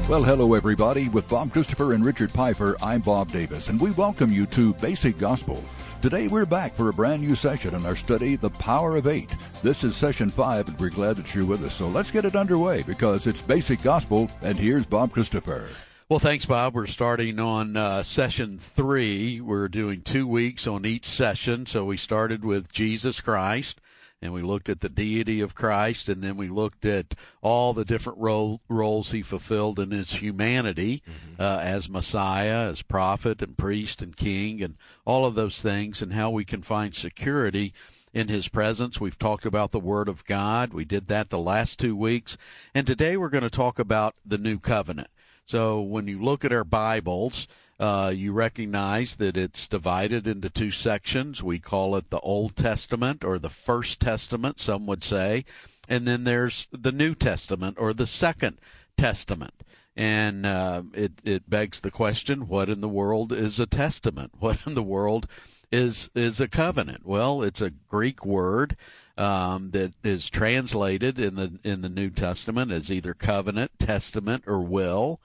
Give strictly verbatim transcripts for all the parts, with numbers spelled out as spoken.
Well, hello, everybody. With Bob Christopher and Richard Pfeiffer, I'm Bob Davis, and we welcome you to Basic Gospel. Today, we're back for a brand new session in our study, The Power of Eight. This is session five, and we're glad that you're with us. So let's get it underway, because it's Basic Gospel, and here's Bob Christopher. Well, thanks, Bob. We're starting on uh, session three. We're doing two weeks on each session. So we started with Jesus Christ, and we looked at the deity of Christ, and then we looked at all the different role, roles he fulfilled in his humanity, mm-hmm. uh, as Messiah, as prophet and priest and king, and all of those things, and how we can find security in his presence. We've talked about the Word of God. We did that the last two weeks. And today we're going to talk about the New Covenant. So when you look at our Bibles, uh, you recognize that it's divided into two sections. We call it the Old Testament, or the First Testament, some would say. And then there's the New Testament, or the Second Testament. And uh, it, it begs the question, what in the world is a testament? What in the world is is a covenant? Well, it's a Greek word um, that is translated in the in the New Testament as either covenant, testament, or will.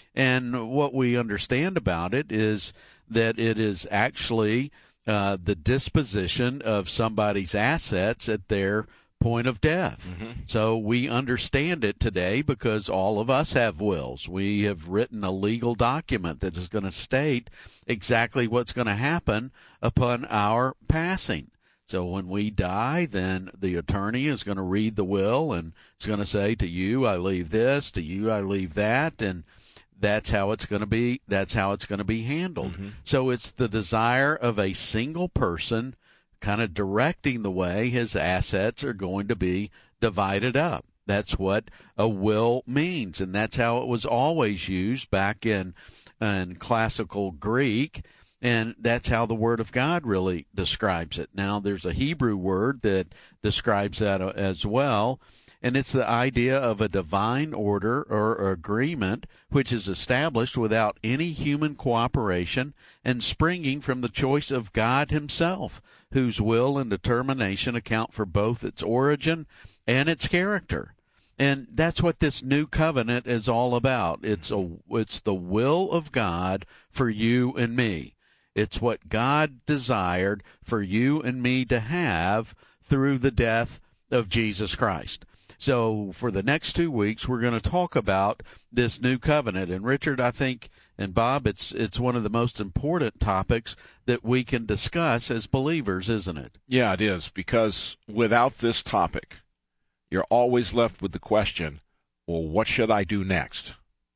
And what we understand about it is that it is actually uh, the disposition of somebody's assets at their point of death. Mm-hmm. So we understand it today because all of us have wills. We have written a legal document that is going to state exactly what's going to happen upon our passing. So when we die, then the attorney is going to read the will, and it's going to say, to you I leave this, to you I leave that, and that's how it's going to be. That's how it's going to be handled. Mm-hmm. So it's the desire of a single person kind of directing the way his assets are going to be divided up. That's what a will means, and that's how it was always used back in in classical Greek, and that's how the Word of God really describes it. Now, there's a Hebrew word that describes that as well, and it's the idea of a divine order or agreement which is established without any human cooperation and springing from the choice of God himself, whose will and determination account for both its origin and its character. And that's what this new covenant is all about. It's a, it's the will of God for you and me. It's what God desired for you and me to have through the death of Jesus Christ. So for the next two weeks, we're going to talk about this new covenant. And Richard, I think, and Bob, it's it's one of the most important topics that we can discuss as believers, isn't it? Yeah, it is, because without this topic, you're always left with the question, well, what should I do next?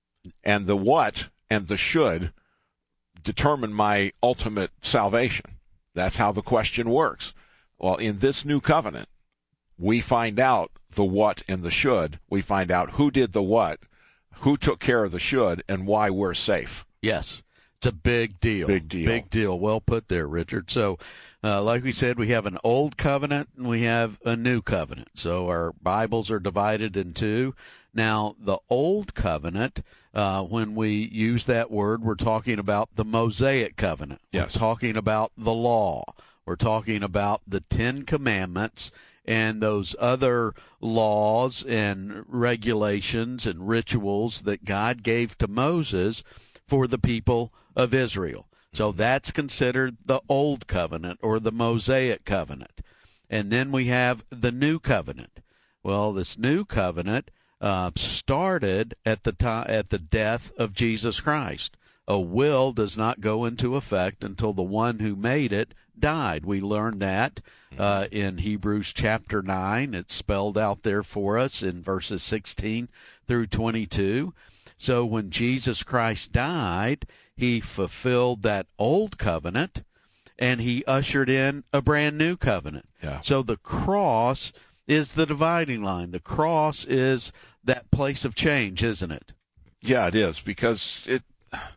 And the what and the should determine my ultimate salvation. That's how the question works. Well, in this new covenant, we find out the what and the should. We find out who did the what, who took care of the should, and why we're safe. Yes, it's a big deal. Big deal. Big deal. Well put there, Richard. So, uh, like we said, we have an old covenant and we have a new covenant. So our Bibles are divided in two. Now, the old covenant, uh, when we use that word, we're talking about the Mosaic covenant. Yes. We're talking about the law. We're talking about the Ten Commandments and those other laws and regulations and rituals that God gave to Moses for the people of Israel. So that's considered the Old Covenant or the Mosaic Covenant. And then we have the New Covenant. Well, this New Covenant uh, started at the time, at the death of Jesus Christ. A will does not go into effect until the one who made it died. We learned that uh, in Hebrews chapter nine. It's spelled out there for us in verses sixteen through twenty-two. So when Jesus Christ died, he fulfilled that old covenant, and he ushered in a brand new covenant. Yeah. So the cross is the dividing line. The cross is that place of change, isn't it? Yeah, it is, because it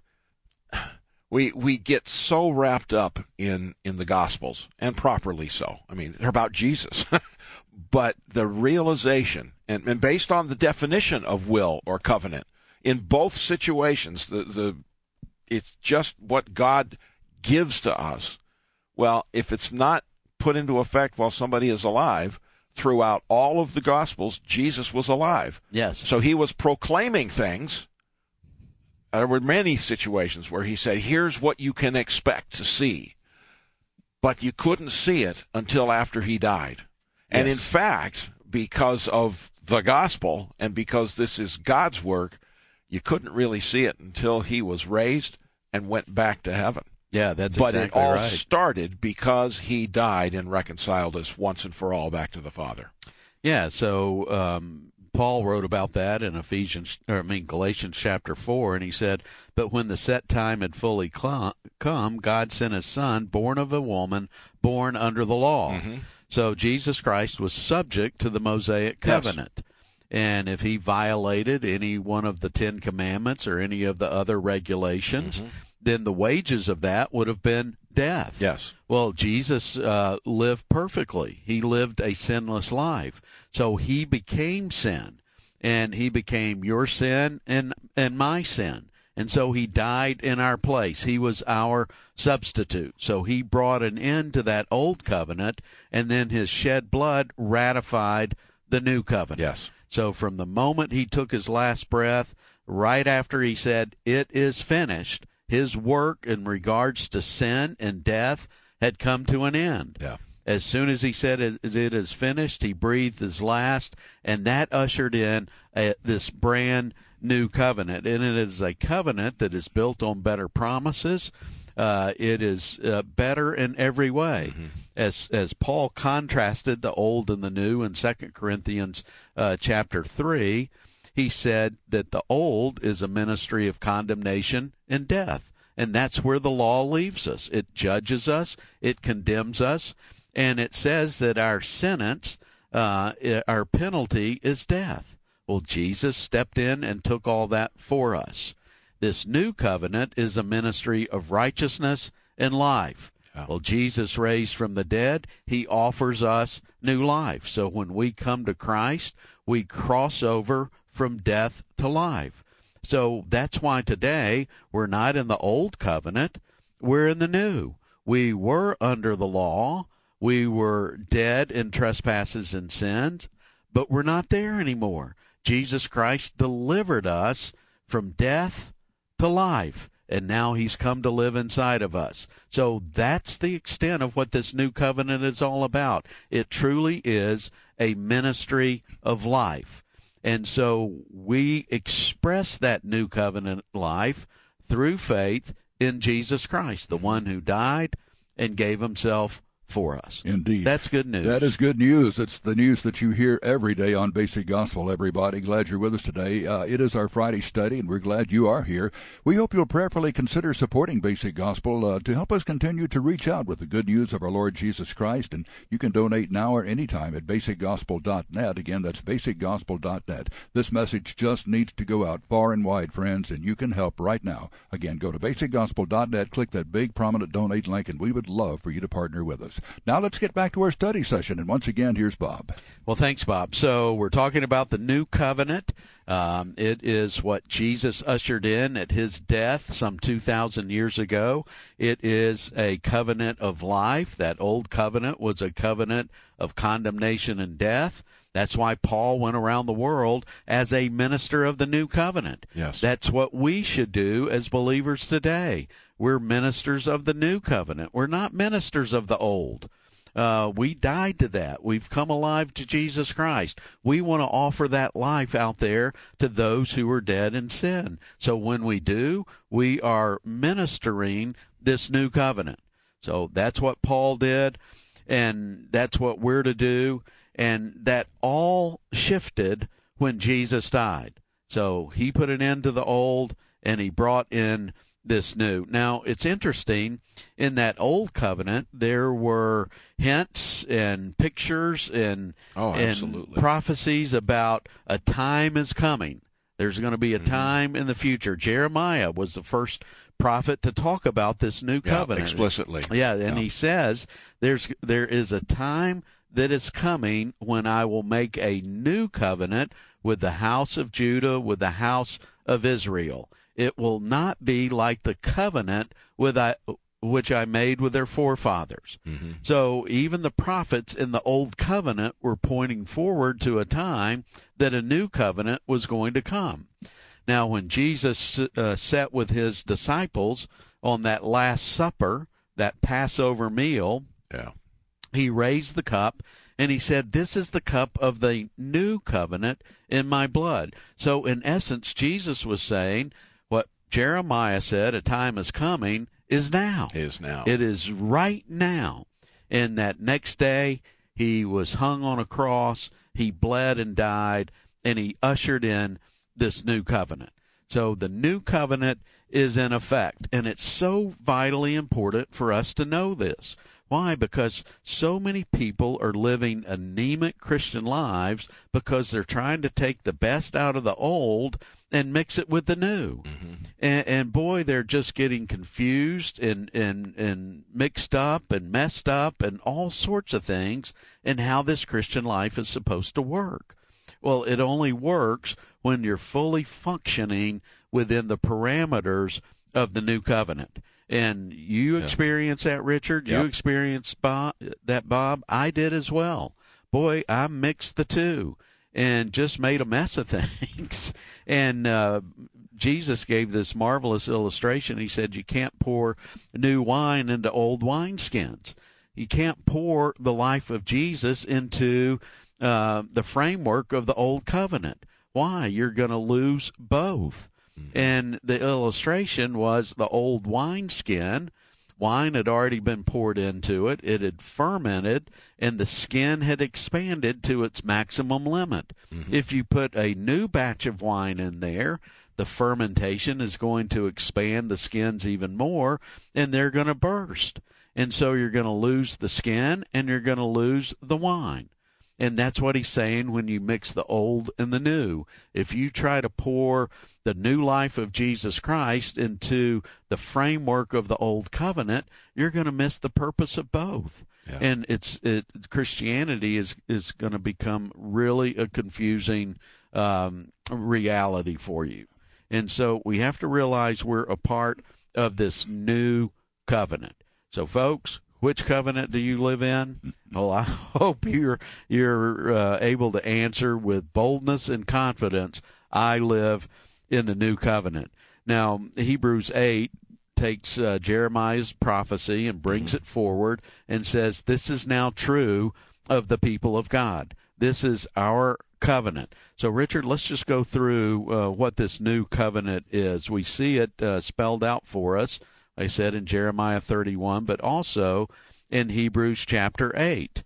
we we get so wrapped up in, in the Gospels, and properly so. I mean, they're about Jesus. But the realization, and, and based on the definition of will or covenant, in both situations, the, the it's just what God gives to us. Well, if it's not put into effect while somebody is alive, throughout all of the Gospels, Jesus was alive. Yes. So he was proclaiming things, there were many situations where he said, here's what you can expect to see. But you couldn't see it until after he died. And Yes. in fact, because of the gospel and because this is God's work, you couldn't really see it until he was raised and went back to heaven. Yeah, that's but exactly it all right. started because he died and reconciled us once and for all back to the Father. Yeah, so um, Paul wrote about that in Ephesians, or I mean Galatians chapter four, and he said, "But when the set time had fully cl- come, God sent His Son, born of a woman, born under the law." Mm-hmm. So Jesus Christ was subject to the Mosaic covenant. Yes. And if he violated any one of the Ten Commandments or any of the other regulations, mm-hmm. then the wages of that would have been death. Yes. Well, Jesus uh, lived perfectly. He lived a sinless life. So he became sin, and he became your sin and, and my sin. And so he died in our place. He was our substitute. So he brought an end to that old covenant, and then his shed blood ratified the new covenant. Yes. So from the moment he took his last breath, right after he said, "It is finished," his work in regards to sin and death had come to an end. Yeah. As soon as he said, "It is finished," he breathed his last, and that ushered in a, this brand new covenant. And it is a covenant that is built on better promises. Uh, it is uh, better in every way. Mm-hmm. As as Paul contrasted the old and the new in Second Corinthians uh, chapter three, he said that the old is a ministry of condemnation and death. And that's where the law leaves us. It judges us, it condemns us, and it says that our sentence, uh, our penalty is death. Well, Jesus stepped in and took all that for us. This new covenant is a ministry of righteousness and life. Oh. Well, Jesus raised from the dead. He offers us new life. So when we come to Christ, we cross over from death to life. So that's why today we're not in the old covenant. We're in the new. We were under the law. We were dead in trespasses and sins, but we're not there anymore. Jesus Christ delivered us from death to life, and now he's come to live inside of us. So that's the extent of what this new covenant is all about. It truly is a ministry of life. And so we express that new covenant life through faith in Jesus Christ, the one who died and gave himself for us. Indeed. That's good news. That is good news. It's the news that you hear every day on Basic Gospel, everybody. Glad you're with us today. Uh, it is our Friday study, and we're glad you are here. We hope you'll prayerfully consider supporting Basic Gospel uh, to help us continue to reach out with the good news of our Lord Jesus Christ. And you can donate now or anytime at basic gospel dot net. Again, that's basic gospel dot net. This message just needs to go out far and wide, friends, and you can help right now. Again, go to basic gospel dot net, click that big prominent donate link, and we would love for you to partner with us. Now let's get back to our study session, and once again, here's Bob. Well, thanks, Bob. So we're talking about the new covenant. Um, it is what Jesus ushered in at his death some two thousand years ago. It is a covenant of life. That old covenant was a covenant of condemnation and death. That's why Paul went around the world as a minister of the new covenant. Yes. That's what we should do as believers today. We're ministers of the new covenant. We're not ministers of the old. Uh, we died to that. We've come alive to Jesus Christ. We want to offer that life out there to those who are dead in sin. So when we do, we are ministering this new covenant. So that's what Paul did, and that's what we're to do, and that all shifted when Jesus died. So he put an end to the old, and he brought in this new. Now, it's interesting, in that old covenant, there were hints and pictures and, oh, and prophecies about a time is coming. There's going to be a mm-hmm. time in the future. Jeremiah was the first prophet to talk about this new covenant. Yeah, explicitly. Yeah, and yeah. he says there's there is a time that is coming when I will make a new covenant with the house of Judah, with the house of Israel. It will not be like the covenant with I, which I made with their forefathers. Mm-hmm. So even the prophets in the old covenant were pointing forward to a time that a new covenant was going to come. Now, when Jesus uh, sat with his disciples on that Last Supper, that Passover meal, Yeah. he raised the cup and he said, "This is the cup of the new covenant in my blood." So in essence, Jesus was saying what Jeremiah said, a time is coming, is now. Is now. It is right now. And that next day, he was hung on a cross, he bled and died, and he ushered in this new covenant. So the new covenant is in effect, and it's so vitally important for us to know this. Why? Because so many people are living anemic Christian lives because they're trying to take the best out of the old and mix it with the new. Mm-hmm. And, and boy, they're just getting confused and, and, and mixed up and messed up and all sorts of things in how this Christian life is supposed to work. Well, it only works when you're fully functioning within the parameters of the new covenant. And you yeah. experience that, Richard. Yep. You experienced Bob, that, Bob. I did as well. Boy, I mixed the two and just made a mess of things. And uh, Jesus gave this marvelous illustration. He said you can't pour new wine into old wineskins. You can't pour the life of Jesus into uh, the framework of the old covenant. Why? You're going to lose both. And the illustration was the old wineskin. Wine had already been poured into it. It had fermented, and the skin had expanded to its maximum limit. Mm-hmm. If you put a new batch of wine in there, the fermentation is going to expand the skins even more, and they're going to burst. And so you're going to lose the skin, and you're going to lose the wine. And that's what he's saying when you mix the old and the new. If you try to pour the new life of Jesus Christ into the framework of the old covenant, you're going to miss the purpose of both. Yeah. And it's it, Christianity is, is going to become really a confusing um, reality for you. And so we have to realize we're a part of this new covenant. So, folks, which covenant do you live in? Well, I hope you're you're uh, able to answer with boldness and confidence. I live in the new covenant. Now, Hebrews eight takes uh, Jeremiah's prophecy and brings it forward and says, this is now true of the people of God. This is our covenant. So, Richard, let's just go through uh, what this new covenant is. We see it uh, spelled out for us. I said in Jeremiah thirty-one, but also in Hebrews chapter eight.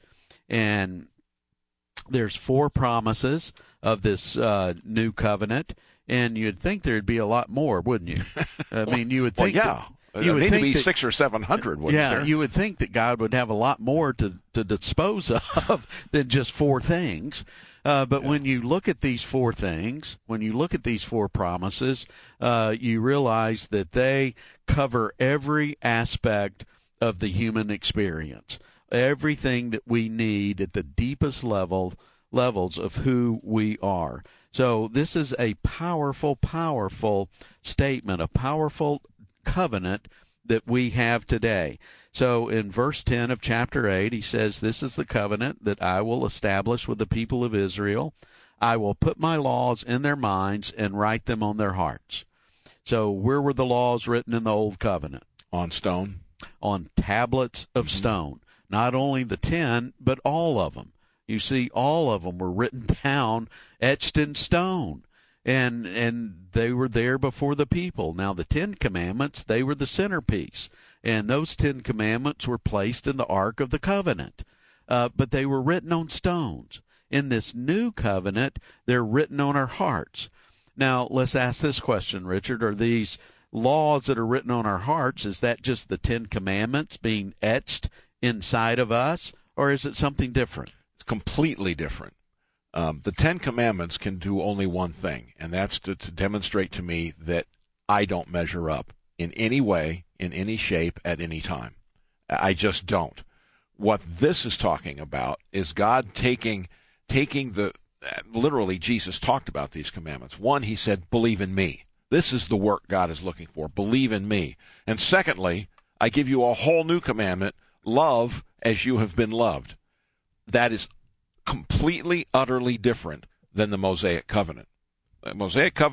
And there's four promises of this uh, new covenant, and you'd think there'd be a lot more, wouldn't you? I mean, you would think. Well, yeah. That, you would would need think to be that, six or seven hundred, wouldn't yeah, there? you would think that God would have a lot more to, to dispose of than just four things. Uh, but yeah. when you look at these four things, when you look at these four promises, uh, you realize that they cover every aspect of the human experience, everything that we need at the deepest level levels of who we are. So this is a powerful, powerful statement, a powerful covenant that we have today. So in verse ten of chapter eight, he says, this is the covenant that I will establish with the people of Israel. I will put my laws in their minds and write them on their hearts. So where were the laws written in the old covenant? On stone. On tablets of mm-hmm. stone. Not only the ten, but all of them. You see, all of them were written down, etched in stone. And and they were there before the people. Now, the Ten Commandments, they were the centerpiece. And those Ten Commandments were placed in the Ark of the Covenant. Uh, but they were written on stones. In this new covenant, they're written on our hearts. Now, let's ask this question, Richard. Are these laws that are written on our hearts, is that just the Ten Commandments being etched inside of us? Or is it something different? It's completely different. Um, the Ten Commandments can do only one thing, and that's to, to demonstrate to me that I don't measure up in any way, in any shape, at any time. I just don't. What this is talking about is God taking taking the, literally Jesus talked about these commandments. One, he said, believe in me. This is the work God is looking for. Believe in me. And secondly, I give you a whole new commandment, love as you have been loved. That is completely, utterly different than the Mosaic covenant. The Mosaic covenant,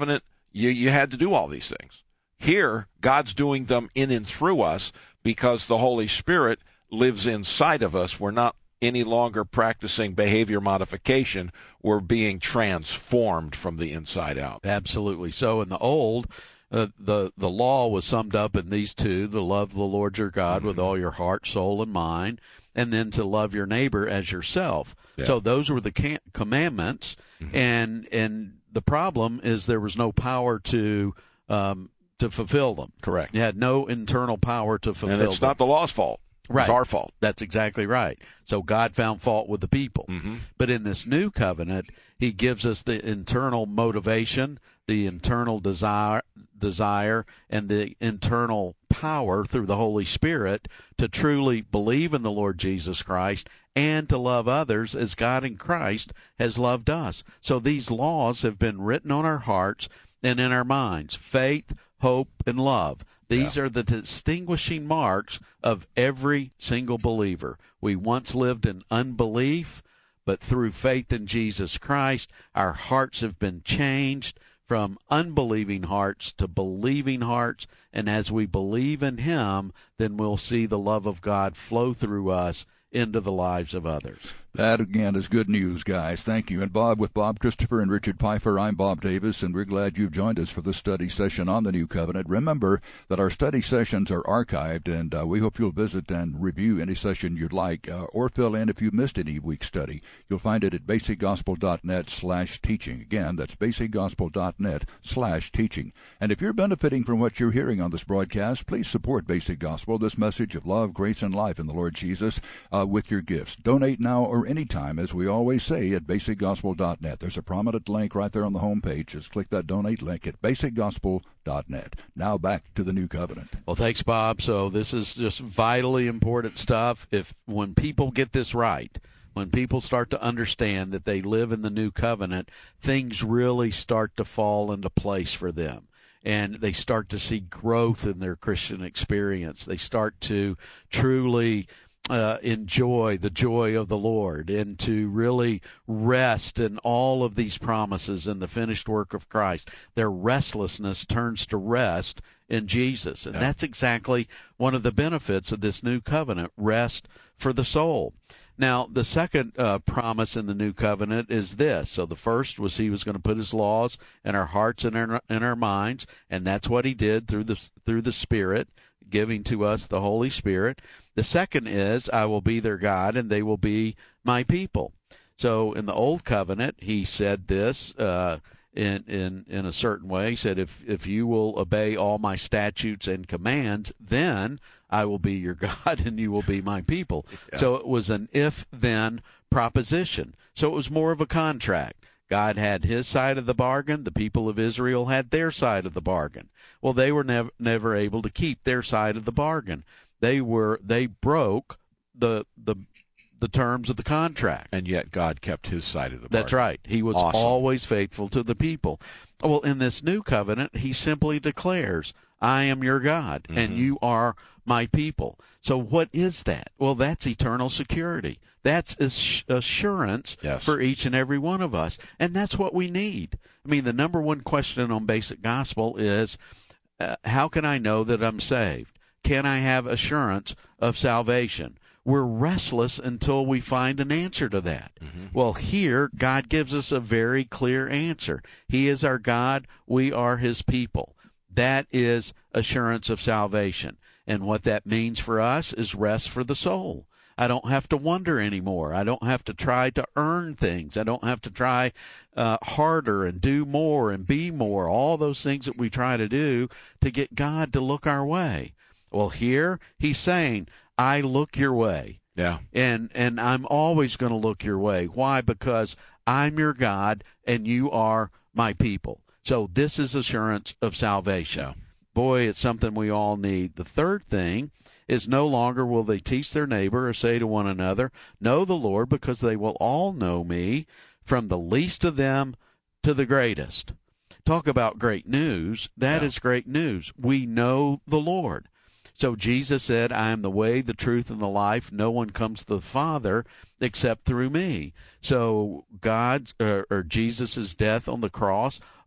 you, you had to do all these things. Here, God's doing them in and through us because the Holy Spirit lives inside of us. We're not any longer practicing behavior modification. We're being transformed from the inside out. Absolutely. So in the old, uh, the the law was summed up in these two: to love the Lord your God mm-hmm. with all your heart, soul, and mind, and then to love your neighbor as yourself. Yeah. So those were the can- commandments, mm-hmm. and and the problem is there was no power to um, to fulfill them. Correct. You had no internal power to fulfill them. And it's them. not the law's fault. Right. It's our fault. That's exactly right. So God found fault with the people. Mm-hmm. But in this new covenant, he gives us the internal motivation, the internal desire, desire, and the internal power through the Holy Spirit to truly believe in the Lord Jesus Christ and to love others as God in Christ has loved us. So these laws have been written on our hearts and in our minds: faith, hope, and love. These yeah. are the distinguishing marks of every single believer. We once lived in unbelief, but through faith in Jesus Christ, our hearts have been changed from unbelieving hearts to believing hearts. And as we believe in him, then we'll see the love of God flow through us into the lives of others. That, again, is good news, guys. Thank you. And Bob, with Bob Christopher and Richard Pfeiffer, I'm Bob Davis, and we're glad you've joined us for this study session on the New Covenant. Remember that our study sessions are archived, and uh, we hope you'll visit and review any session you'd like, uh, or fill in if you missed any week's study. You'll find it at basicgospel.net slash teaching. Again, that's basicgospel.net slash teaching. And if you're benefiting from what you're hearing on this broadcast, please support Basic Gospel, this message of love, grace, and life in the Lord Jesus, uh, with your gifts. Donate now or anytime, as we always say, at basic gospel dot net. There's a prominent link right there on the home page. Just click that donate link at basic gospel dot net. Now back to the New Covenant. Well, thanks, Bob. So this is just vitally important stuff. If when people get this right, when people start to understand that they live in the New Covenant, things really start to fall into place for them. And they start to see growth in their Christian experience. They start to truly Uh, enjoy the joy of the Lord and to really rest in all of these promises and the finished work of Christ. Their restlessness turns to rest in Jesus. And yeah. that's exactly one of the benefits of this new covenant, rest for the soul. Now, the second uh, promise in the new covenant is this. So the first was he was going to put his laws in our hearts and in our, in our minds, and that's what he did through the through the Spirit, giving to us the Holy Spirit. The second is, I will be their God, and they will be my people. So in the Old Covenant, he said this uh, in, in, in a certain way. He said, if, if you will obey all my statutes and commands, then I will be your God, and you will be my people. Yeah. So it was an if-then proposition. So it was more of a contract. God had his side of the bargain. The people of Israel had their side of the bargain. Well, they were nev- never able to keep their side of the bargain. They were they broke the the the terms of the contract. And yet God kept his side of the bargain. That's right. He was awesome. always faithful to the people. Well, in this new covenant, he simply declares, I am your God, mm-hmm. and you are my people. So what is that? Well, that's eternal security. That's assurance yes. for each and every one of us. And that's what we need. I mean, the number one question on Basic Gospel is, uh, how can I know that I'm saved? Can I have assurance of salvation? We're restless until we find an answer to that. Mm-hmm. Well, here, God gives us a very clear answer. He is our God. We are his people. That is assurance of salvation. And what that means for us is rest for the soul. I don't have to wonder anymore. I don't have to try to earn things. I don't have to try uh, harder and do more and be more, all those things that we try to do to get God to look our way. Well, here he's saying, I look your way. Yeah. And and I'm always going to look your way. Why? Because I'm your God and you are my people. So this is assurance of salvation. Yeah. Boy, it's something we all need. The third thing is no longer will they teach their neighbor or say to one another, know the Lord, because they will all know me, from the least of them to the greatest. Talk about great news. That yeah. is great news. We know the Lord. So Jesus said, I am the way, the truth, and the life. No one comes to the Father except through me. So God's or, or Jesus' death on the cross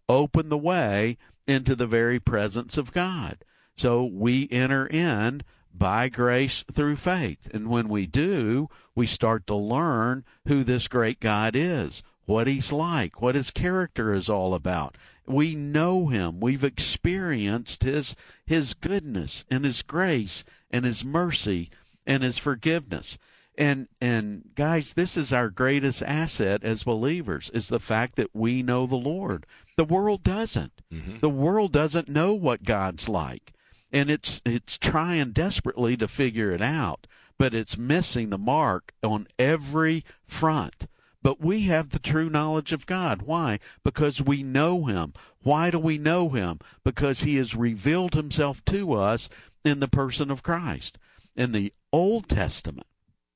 open the way into the very presence of God. So we enter in by grace through faith. And when we do, we start to learn who this great God is, what he's like, what his character is all about. We know him. We've experienced his his goodness and his grace and his mercy and his forgiveness. And and guys, this is our greatest asset as believers, is the fact that we know the Lord. The world doesn't. Mm-hmm. The world doesn't know what God's like. And it's it's trying desperately to figure it out, but it's missing the mark on every front. But we have the true knowledge of God. Why? Because we know him. Why do we know him? Because he has revealed himself to us in the person of Christ. In the Old Testament,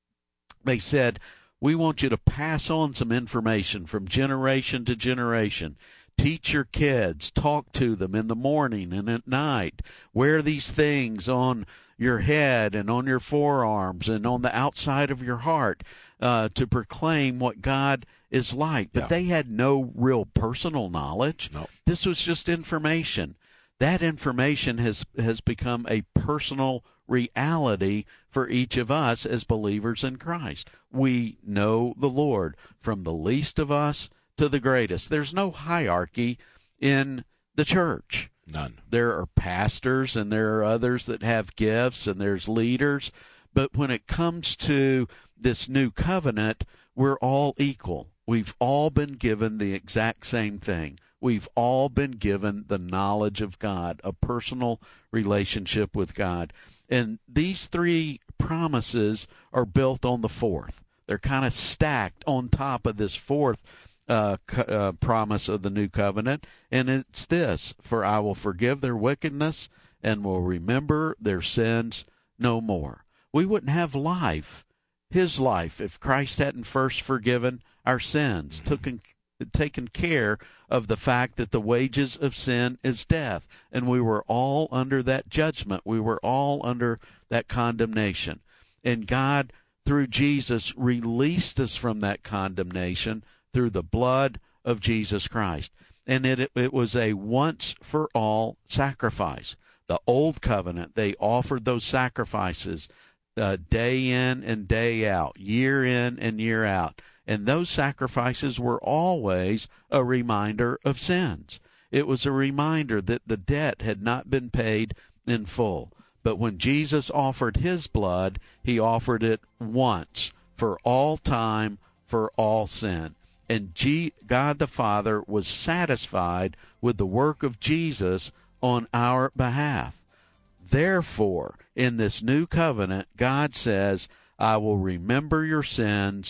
they said, we want you to pass on some information from generation to generation. Teach your kids, talk to them in the morning and at night. Wear these things on your head and on your forearms and on the outside of your heart uh, to proclaim what God is like. But yeah. They had no real personal knowledge. No. This was just information. That information has, has become a personal reality for each of us as believers in Christ. We know the Lord from the least of us to the greatest. There's no hierarchy in the church. None. There are pastors and there are others that have gifts and there's leaders. But when it comes to this new covenant, we're all equal. We've all been given the exact same thing. We've all been given the knowledge of God, a personal relationship with God. And these three promises are built on the fourth. They're kind of stacked on top of this fourth uh, co- uh, promise of the new covenant. And it's this: for I will forgive their wickedness and will remember their sins no more. We wouldn't have life, his life, if Christ hadn't first forgiven our sins, mm-hmm. taken, taken care of the fact that the wages of sin is death. And we were all under that judgment. We were all under that condemnation. And God, through Jesus, released us from that condemnation through the blood of Jesus Christ. And it, it was a once-for-all sacrifice. The old covenant, they offered those sacrifices uh, day in and day out, year in and year out. And those sacrifices were always a reminder of sins. It was a reminder that the debt had not been paid in full. But when Jesus offered his blood, he offered it once for all time, for all sin. And G- God the Father was satisfied with the work of Jesus on our behalf. Therefore, in this new covenant, God says, I will remember your sins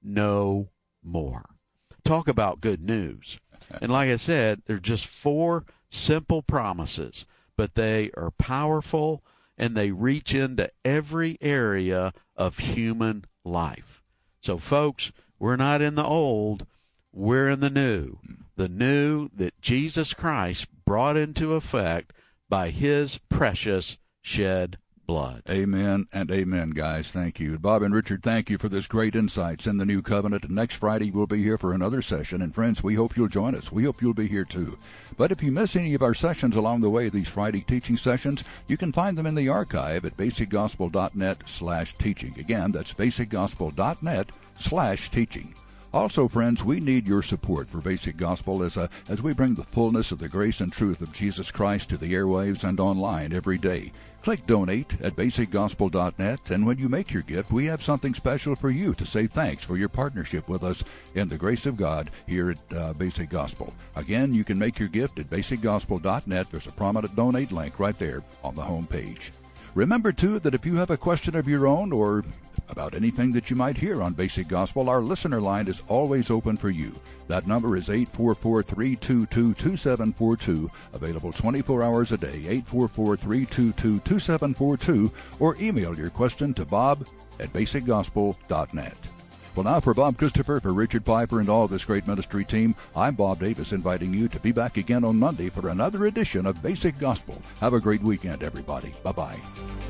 no more. Talk about good news. And like I said, they're just four simple promises, but they are powerful and they reach into every area of human life. So folks, we're not in the old, we're in the new. The new that Jesus Christ brought into effect by his precious shed blood. Amen and amen, guys. Thank you. Bob and Richard, thank you for this great insights in the new covenant. And next Friday, we'll be here for another session. And friends, we hope you'll join us. We hope you'll be here too. But if you miss any of our sessions along the way, these Friday teaching sessions, you can find them in the archive at basicgospel.net slash teaching. Again, that's basicgospel.net slash teaching. Also, friends, we need your support for Basic Gospel as, a, as we bring the fullness of the grace and truth of Jesus Christ to the airwaves and online every day. Click Donate at basic gospel dot net, and when you make your gift, we have something special for you to say thanks for your partnership with us in the grace of God here at uh, Basic Gospel. Again, you can make your gift at basic gospel dot net. There's a prominent Donate link right there on the home page. Remember, too, that if you have a question of your own or about anything that you might hear on Basic Gospel, our listener line is always open for you. That number is eight four four, three two two, two seven four two, available twenty-four hours a day, eight four four, three two two, two seven four two, or email your question to bob at basic gospel dot net. Well, now for Bob Christopher, for Richard Piper, and all this great ministry team, I'm Bob Davis, inviting you to be back again on Monday for another edition of Basic Gospel. Have a great weekend, everybody. Bye-bye.